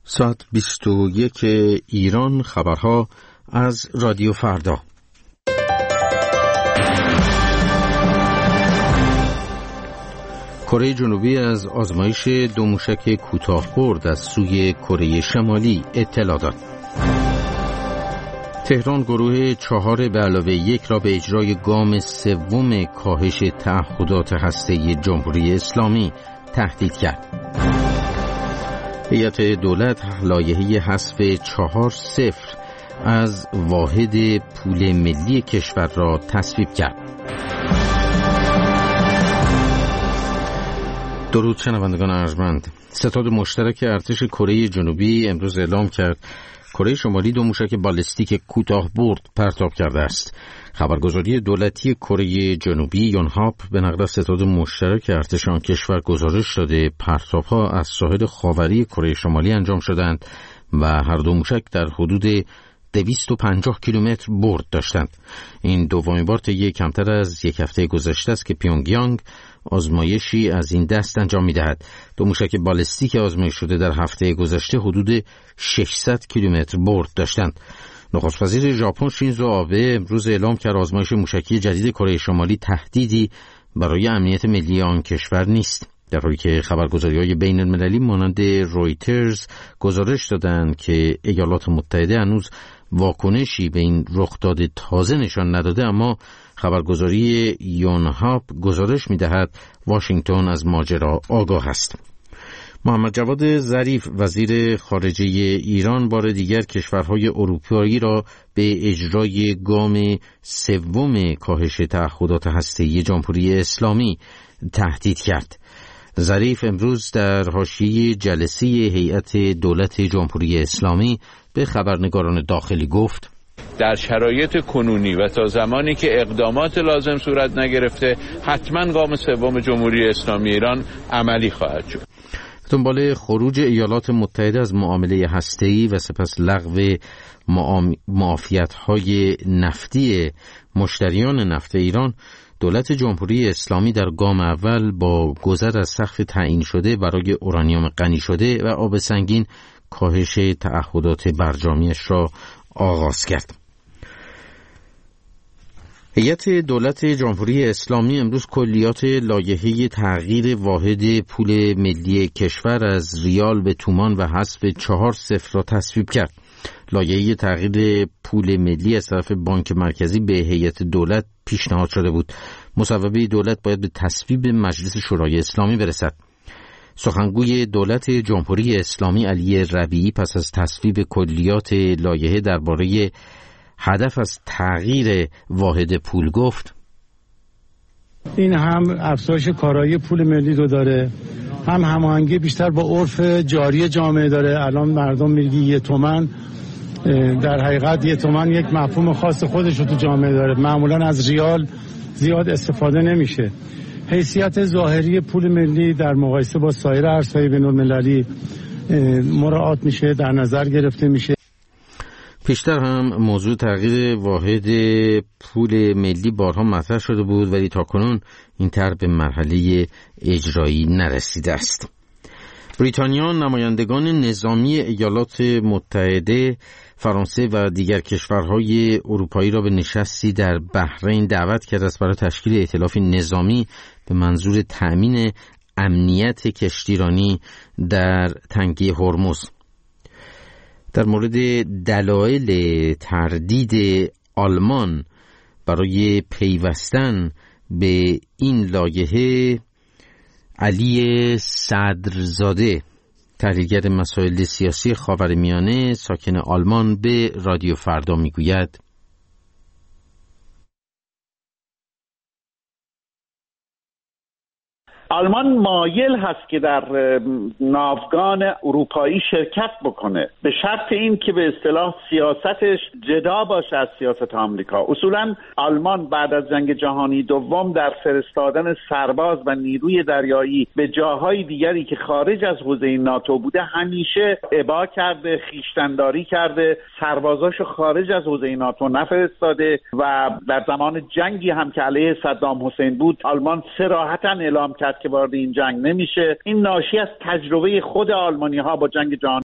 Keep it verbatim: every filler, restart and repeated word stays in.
ساعت بیست و یک ایران، خبرها از رادیو فردا. کره جنوبی از آزمایش دو موشک کوتاه‌برد از سوی کره شمالی اطلاع داد. تهران گروه چهار به علاوه یک را به اجرای گام سوم کاهش تعهدات هسته‌ای جمهوری اسلامی تهدید کرد. هیئت دولت لایحه حذف چهار صفر از واحد پول ملی کشور را تصویب کرد. درود شنوندگان ارجمند. ستاد مشترک ارتش کره جنوبی امروز اعلام کرد کره شمالی دو موشک بالستیک کوتاه‌برد پرتاب کرده است. خبرگزاری دولتی کره جنوبی یونهاپ به نقل از ستاد مشترک ارتش آن کشور گزارش داده پرتاب‌ها از ساحل خاوری کره شمالی انجام شدند و هر دو موشک در حدود دویست و پنجاه کیلومتر برد داشتند. این دومین بار طی کمتر از یک هفته گذشته است که پیونگیانگ آزمایشی از این دست انجام می‌دهد. دو موشک بالستیک آزمایش شده در هفته گذشته حدود ششصد کیلومتر برد داشتند. نخست وزیر ژاپن شینزو آبه امروز اعلام کرد آزمایش موشکی جدید کره شمالی تهدیدی برای امنیت ملی آن کشور نیست، در حالی که خبرگزاری‌های بین‌المللی مانند رویترز گزارش دادند که ایالات متحده هنوز واکنشی به این رخداد تازه نشان نداده، اما خبرگزاری یونهاپ گزارش می‌دهد واشنگتن از ماجرا آگاه است. محمد جواد ظریف وزیر خارجه ایران بار دیگر کشورهای اروپایی را به اجرای گام سوم کاهش تعهدات هسته‌ای جمهوری اسلامی تهدید کرد. ظریف امروز در حاشیه جلسه هیئت دولت جمهوری اسلامی به خبرنگاران داخلی گفت: در شرایط کنونی و تا زمانی که اقدامات لازم صورت نگرفته حتما گام سوم جمهوری اسلامی ایران عملی خواهد شد. دنبال خروج ایالات متحده از معامله هسته‌ای و سپس لغو معافیت‌های نفتی مشتریان نفت ایران، دولت جمهوری اسلامی در گام اول با گذر از سقف تعیین شده برای اورانیوم غنی شده و آب سنگین کاهش تعهدات برجامیش را آغاز کرد. هیئت دولت جمهوری اسلامی امروز کلیات لایحه تغییر واحد پول ملی کشور از ریال به تومان و حذف چهار صفر را تصویب کرد. لایحه تغییر پول ملی از طرف بانک مرکزی به هیئت دولت پیشنهاد شده بود. مصوبه دولت باید به تصویب مجلس شورای اسلامی برسد. سخنگوی دولت جمهوری اسلامی علی ربیعی پس از تصویب کلیات لایحه درباره هدف از تغییر واحد پول گفت: این هم افزایش کارایی پول ملی رو داره، هم هماهنگی بیشتر با عرف جاری جامعه داره. الان مردم میگی یه تومن، در حقیقت یه تومن یک مفهوم خاص خودش رو تو جامعه داره، معمولا از ریال زیاد استفاده نمیشه. حیثیت ظاهری پول ملی در مقایسه با سایر ارزهای بین‌المللی مراعات میشه، در نظر گرفته میشه. پیشتر هم موضوع تغییر واحد پول ملی بارها مطرح شده بود، ولی تاکنون این طرح به مرحله اجرایی نرسیده است. بریتانیا نمایندگان نظامی ایالات متحده، فرانسه و دیگر کشورهای اروپایی را به نشستی در بحرین دعوت کرده است برای تشکیل ائتلافی نظامی به منظور تأمین امنیت کشتیرانی در تنگه هرمز. در مورد دلایل تردید آلمان برای پیوستن به این لایحه، علی صدرزاده تحلیلگر مسائل سیاسی خاورمیانه ساکن آلمان به رادیو فردا میگوید: آلمان مایل هست که در ناوگان اروپایی شرکت بکنه، به شرط این که به اصطلاح سیاستش جدا باشه از سیاست آمریکا. اصولا آلمان بعد از جنگ جهانی دوم در فرستادن سرباز و نیروی دریایی به جاهای دیگری که خارج از حوزه ناتو بوده همیشه ابا کرده، خویشتن‌داری کرده، سربازاشو خارج از حوزه ناتو نفرستاده و در زمان جنگی هم که علیه صدام حسین بود آلمان صراحتاً اعلام کرد که وارد این جنگ نمیشه. این ناشی از تجربه خود آلمانی ها با جنگ جهانی